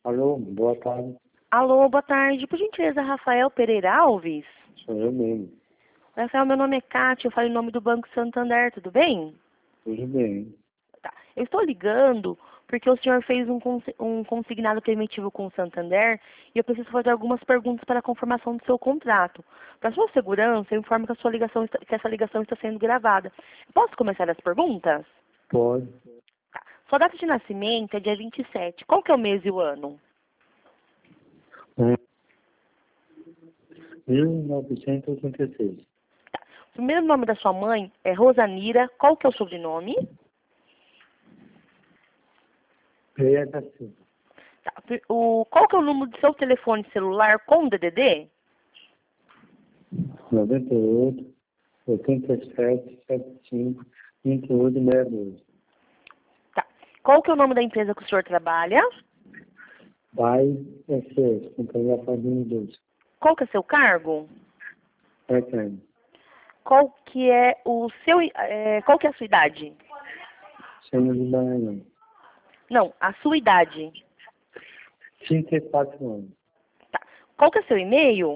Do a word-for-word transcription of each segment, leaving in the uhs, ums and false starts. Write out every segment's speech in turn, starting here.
Alô, boa tarde. Alô, boa tarde. Por gentileza, Rafael Pereira Alves? Sou eu mesmo. Rafael, meu nome é Cátia, eu falo em nome do Banco Santander, tudo bem? Tudo bem. Tá. Eu estou ligando porque o senhor fez um, consi- um consignado preventivo com o Santander e eu preciso fazer algumas perguntas para a confirmação do seu contrato. Para sua segurança, eu informo que, a sua ligação está- que essa ligação está sendo gravada. Posso começar as perguntas? Pode. Tá. Sua data de nascimento é dia vinte e sete. Qual que é o mês e o ano? Hum, mil novecentos e oitenta e seis. Tá. O primeiro nome da sua mãe é Rosanira. Qual que é o sobrenome? P H C. Tá. O, qual que é o número do seu telefone celular com D D D? noventa e oito, oitenta e sete, setenta e cinco, vinte e oito, sessenta e dois. Tá. Qual que é o nome da empresa que o senhor trabalha? Pai S S, Companhia Fazenda dois. Qual que é seu cargo? Eterno. Qual que é o seu, é, qual que é a sua idade? Sendo de Maranhão. Não, a sua idade. trinta e quatro anos. Tá. Qual que é seu e-mail?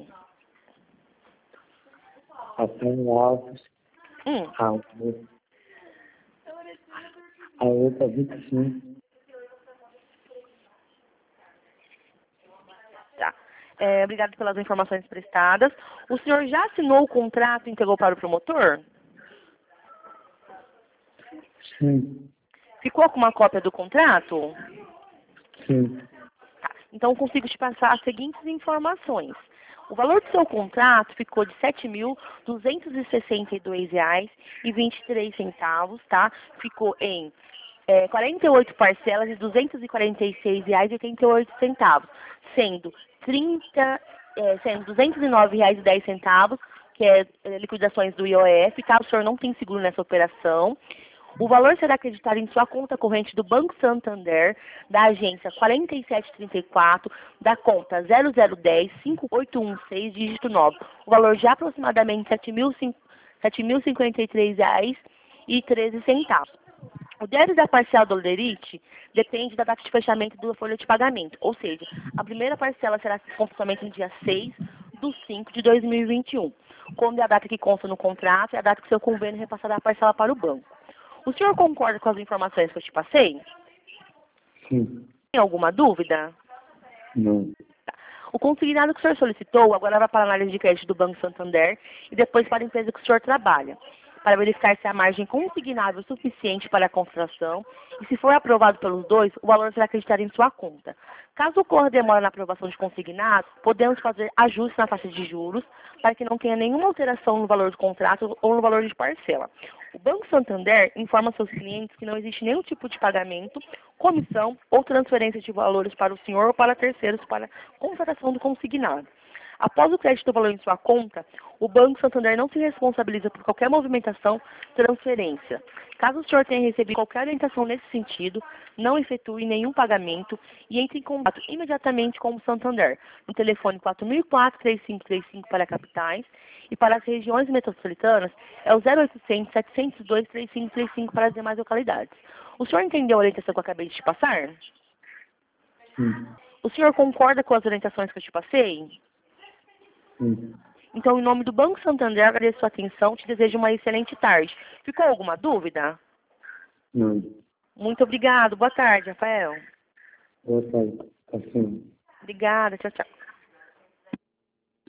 Antônio Alves, Hum, a outra, a outra vinte e cinco. tá. É, obrigado pelas informações prestadas. O senhor já assinou o contrato e entregou para o promotor? Sim, Ficou com uma cópia do contrato? sim. Tá. Então, consigo te passar as seguintes informações. O valor do seu contrato ficou de sete mil duzentos e sessenta e dois reais e vinte e três centavos, tá? Ficou em é, quarenta e oito parcelas de duzentos e quarenta e seis reais e oitenta e oito centavos, sendo trinta, é, sendo duzentos e nove reais e dez centavos, que é, é liquidações do I O F, tá? O senhor não tem seguro nessa operação. O valor será acreditado em sua conta corrente do Banco Santander, da agência quarenta e sete trinta e quatro, da conta zero zero um zero cinco oito um seis, dígito nove. O valor de aproximadamente sete mil e cinquenta e três reais e treze centavos. O débito da parcela do Lerite depende da data de fechamento da folha de pagamento, ou seja, a primeira parcela será com somente no dia seis de cinco de dois mil e vinte e um, quando é a data que consta no contrato e a data que seu convênio repassará a parcela para o banco. O senhor concorda com as informações que eu te passei? Sim. Tem alguma dúvida? Não. O consignado que o senhor solicitou agora vai para a análise de crédito do Banco Santander e depois para a empresa que o senhor trabalha, para verificar se a margem consignável é suficiente para a construção e, se for aprovado pelos dois, o valor será acreditado em sua conta. Caso ocorra demora na aprovação de consignado, podemos fazer ajustes na taxa de juros para que não tenha nenhuma alteração no valor do contrato ou no valor de parcela. O Banco Santander informa seus clientes que não existe nenhum tipo de pagamento, comissão ou transferência de valores para o senhor ou para terceiros para contratação do consignado. Após o crédito do valor em sua conta, o Banco Santander não se responsabiliza por qualquer movimentação, transferência. Caso o senhor tenha recebido qualquer orientação nesse sentido, não efetue nenhum pagamento e entre em contato imediatamente com o Santander, no telefone quatro mil e quatro, três cinco três cinco para capitais e para as regiões metropolitanas é o zero oitocentos, setecentos e dois, três cinco três cinco para as demais localidades. O senhor entendeu a orientação que eu acabei de te passar? Sim. O senhor concorda com as orientações que eu te passei? Sim. Então, em nome do Banco Santander, agradeço a sua atenção, te desejo uma excelente tarde. Ficou alguma dúvida? Não. Muito obrigado. Boa tarde, Rafael. Boa tarde. Assim. Obrigada. Tchau, tchau.